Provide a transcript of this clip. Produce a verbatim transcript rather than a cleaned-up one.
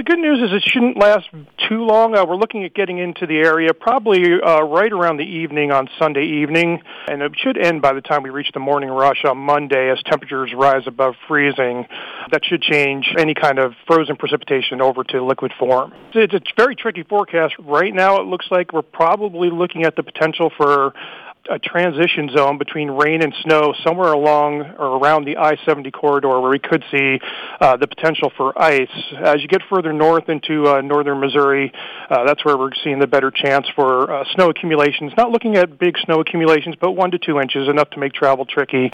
the good news is it shouldn't last too long. Uh, we're looking at getting into the area probably uh, right around the evening on Sunday evening, and it should end by the time we reach the morning rush on Monday as temperatures rise above freezing. That should change any kind of frozen precipitation over to liquid form. It's a very tricky forecast. Right now it looks like we're probably looking at the potential for a transition zone between rain and snow somewhere along or around the I seventy corridor where we could see uh, the potential for ice. As you get further north into uh, northern Missouri, uh, that's where we're seeing the better chance for uh, snow accumulations. Not looking at big snow accumulations, but one to two inches, enough to make travel tricky.